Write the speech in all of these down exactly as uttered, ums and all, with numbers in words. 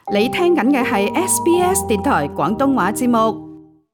你聽緊嘅係 S B S 電台廣東話節目。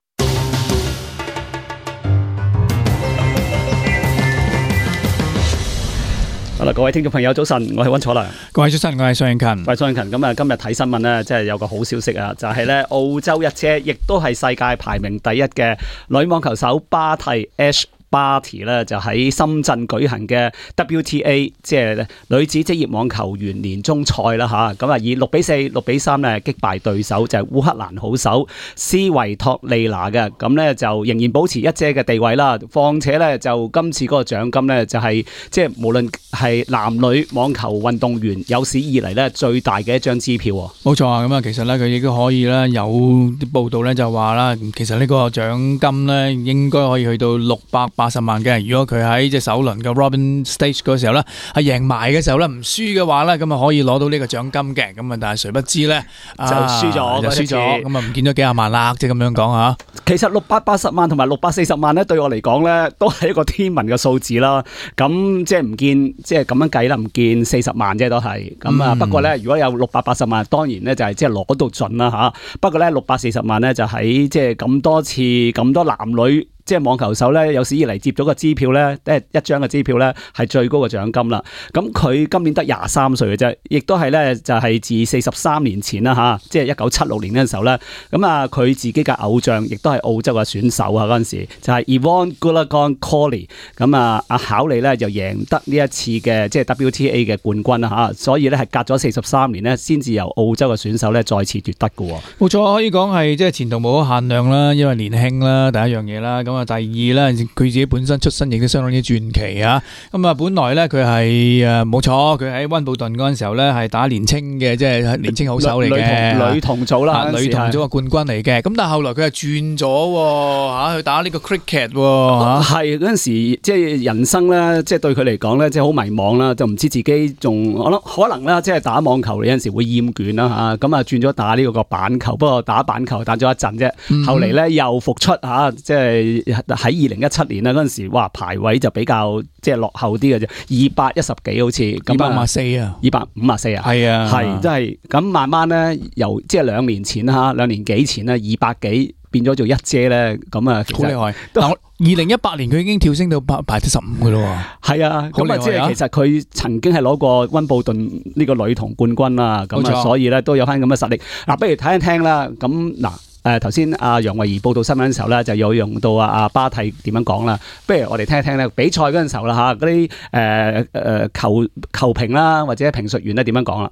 好啦，各位聽眾朋友早晨，我係溫楚良。 各位早晨，我係宋慶勤。 喂，宋慶勤，咁啊，今日睇新聞咧，即係有個好消息啊，就係咧澳洲一姐，亦都係世界排名第一嘅女網球手巴蒂 Ash Barty 咧，就喺深圳舉行嘅 W T A 即係女子職業網球員年終賽啦吓，咁啊以六比四、六比三咧擊敗對手就係烏克蘭好手斯維托利娜嘅，咁咧就仍然保持一姐嘅地位啦。況且咧就今次嗰個獎金咧就係即係無論係男女網球運動員有史以嚟咧最大嘅一張支票。 冇錯啊，咁啊其實咧佢亦都可以啦，有啲報道咧就話啦，其實呢個獎金咧應該可以去到六百八十萬嘅，如果佢喺即係首輪嘅 Robin Stage 嗰時候咧係贏埋嘅時候咧唔輸嘅話咧，咁啊可以攞到呢個獎金嘅，咁啊但係誰不知咧就輸咗、啊， 就輸咗，咁啊唔見咗幾廿萬啦，即係咁樣講吓。 其實六百八十萬同埋六百四十萬咧，對我嚟講咧都係一個天文嘅數字啦。咁即係唔見，即係咁樣計啦，唔見四十萬啫都係。咁啊、嗯、不過咧，如果有六百八十萬，當然咧就係即係攞到盡啦吓。不過咧六百四十萬咧就喺即係咁多次咁多男女。即係網球手咧，有史以嚟接咗個支票咧，即係一張嘅支票咧，係最高嘅獎金啦。咁佢今年得廿三歲嘅啫，亦都係咧就係自四十三年前啦吓，即係一九七六年嗰陣時候咧。咁啊，佢自己嘅偶像，亦都係澳洲嘅選手啊嗰陣時，就係 Yvonne Goolagong-Cawley。咁啊，阿考利咧就贏得呢一次嘅即係 W T A 嘅冠軍啦吓，所以咧係隔咗四十三年咧，先至由澳洲嘅選手咧再次奪得嘅。 冇錯，可以講係即係前途無可限量啦，因為年輕啦，第一樣嘢啦，咁。第二咧，佢自己本身出身亦都相當之傳奇啊！咁啊，本來咧佢係誒冇錯，佢喺溫布頓嗰陣時候咧係打年青嘅，即係年青好手嚟嘅， 女童組啦， 女童組嘅冠軍嚟嘅。咁但係後來佢係轉咗嚇去打呢個 cricket 喎嚇。係嗰陣時，即係人生咧，即係對佢嚟講咧，即係好迷茫啦，就唔知自己仲我諗可能啦，即係打網球有陣時會厭倦啦嚇。咁啊轉咗打呢個個板球，不過打板球打咗一陣啫，嗯、後嚟咧又復出嚇，即係。喺二零一七年啦，嗰陣時哇排位就比較即係落後啲嘅啫，二百一十幾好似， 二百五十四啊， 二百五十四啊，係啊，係真係咁慢慢咧，由即係兩年前啦，兩年幾前咧，二百幾變咗做一姐咧，咁啊好厲害。但二零一八年佢已經跳升到排排第十五嘅咯喎， 係啊，咁啊即係其實佢曾經係攞過溫布頓呢個女童冠軍啦，咁啊所以咧都有翻咁嘅實力。嗱，不如睇一聽啦，咁嗱。誒頭先阿楊慧儀報道新聞嘅時候咧，就有用到阿阿巴蒂點樣講啦。不如我哋聽一聽咧，比賽嗰陣時候啦嚇，嗰啲誒誒球球評啦，或者評述員咧點樣講啦。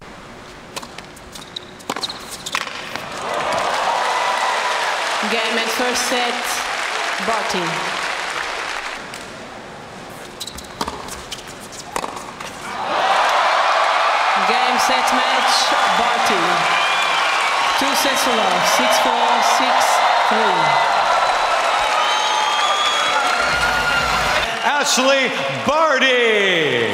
Game at first set, Barty. Game set match, Barty.Two sets to love, six four, six three. Ashley Barty.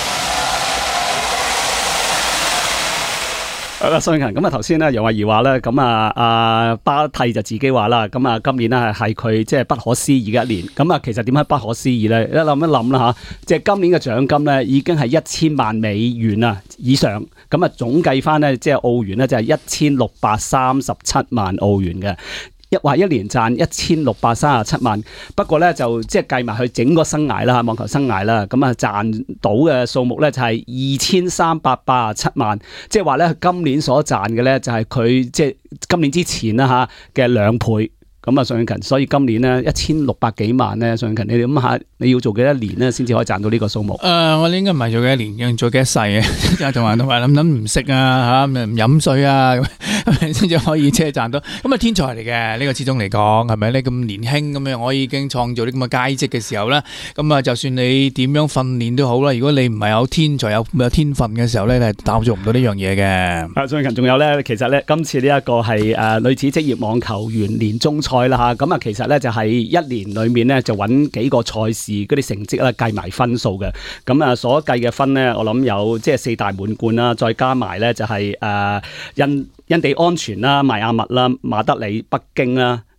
好啦，宋慶勤咁啊，頭先咧楊慧儀話咧，咁啊阿巴蒂就自己話啦，咁啊今年咧係佢即係不可思議嘅一年。咁啊，其實點解不可思議咧？一諗一諗啦吓，即係今年嘅獎金咧已經係一千萬美元啊以上。咁啊總計翻咧，即係澳元咧就係一千六百三十七萬澳元嘅。一話一年賺一千六百三十七萬，不過咧就即係計埋佢整個生涯啦，網球生涯啦，咁啊賺到嘅數目咧就係二千三百八十七萬，即係話咧佢今年所賺嘅咧就係佢即係今年之前啦吓嘅兩倍。咁啊，宋慶勤，所以今年咧一千六百幾萬咧，宋慶勤，你諗下，你要做幾多年咧，先至可以賺到呢個數目？誒、 呃，我哋應該唔係做幾多年，要做幾多世嘅，同埋同埋諗諗唔食啊，吓唔飲水啊，咁先至可以即係賺到。咁啊，天才嚟嘅呢個始終嚟講，係咪咧咁年輕咁樣，我已經創造啲咁嘅佳績嘅時候咧，咁啊，就算你點樣訓練都好啦，如果你唔係有天才有有天分嘅時候咧，你係打造唔到呢樣嘢嘅。 啊，宋慶勤，仲有咧，其實咧，今次呢一個係誒女子職業網球員年終賽啦吓，咁啊其實咧就係一年裏面咧就揾幾個賽事嗰啲成績咧計埋分數嘅，咁啊所計嘅分咧我諗有即係四大滿貫啦，再加埋咧就係誒印印地安全啦、邁阿密啦、馬德里、北京啦。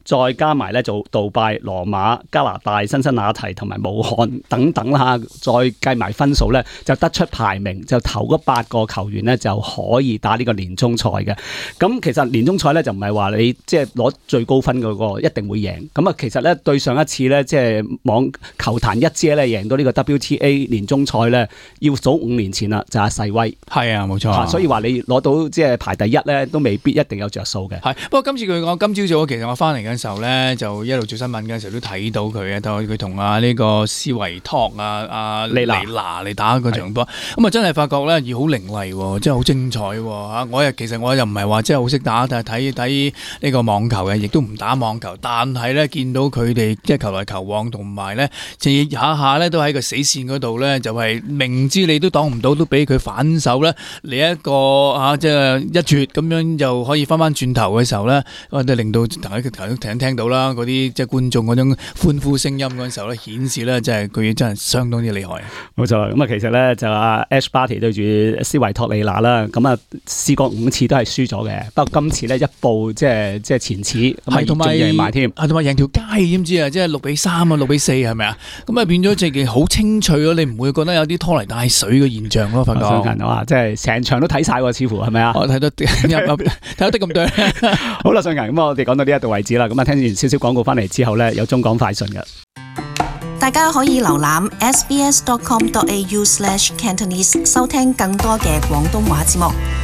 再加埋咧做杜拜、羅馬、加拿大、辛辛那提同埋武漢等等啦，再計埋分數咧，就得出排名，就頭嗰八個球員咧就可以打呢個年終賽嘅。咁其實年終賽咧就唔係話你即係攞最高分嗰個一定會贏。咁啊，其實咧對上一次咧即係網球壇一姐咧贏到呢個 W T A 年終賽咧，要數五年前啦，就係世威。 係啊，冇錯。 所以話你攞到即係排第一咧，都未必一定有着數嘅。 係，不過今次佢講今朝早，其實我翻嚟嘅時候咧，就一路做新聞嘅時候都睇到佢嘅，都佢同啊呢個斯維托啊啊利娜嚟打嗰場波，咁啊真係發覺咧，而好凌厲，真係好精彩嚇！我又其實我又唔係話真係好識打，但係睇睇呢個網球嘅，亦都唔打網球，但係咧見到佢哋即係球來球往，同埋咧，下下咧都喺個死線嗰度咧，就係明知你都擋唔到，都俾佢反手咧嚟一個嚇，即係一絕咁樣就可以翻翻轉頭嘅時候咧，我哋令到頭先頭先聽到啦，嗰啲即係觀眾嗰種歡呼聲音嗰陣時候咧，顯示咧即係佢真係相當之厲害。 冇錯，咁啊其實咧就阿 Ash Barty 對住斯維托利娜啦，咁啊試過五次都係輸咗嘅，不過今次咧一步即係即係前恥，係同埋贏埋添， 係同埋贏條街，知唔知啊？即係六比三啊，六比四係咪啊？咁啊變咗即係好清脆咯，你唔會覺得有啲拖泥帶水嘅現象咯，發覺。 相近啊，即係成場都睇晒喎，似乎係咪啊？ 我睇到睇到啲咁多。 好啦，相近，咁我哋講到呢一度為止啦。咁啊，聽完少少廣告翻嚟之後咧，有中港快訊嘅。 大家可以瀏覽 s b s dot com dot a u slash cantonese 收聽更多嘅廣東話節目。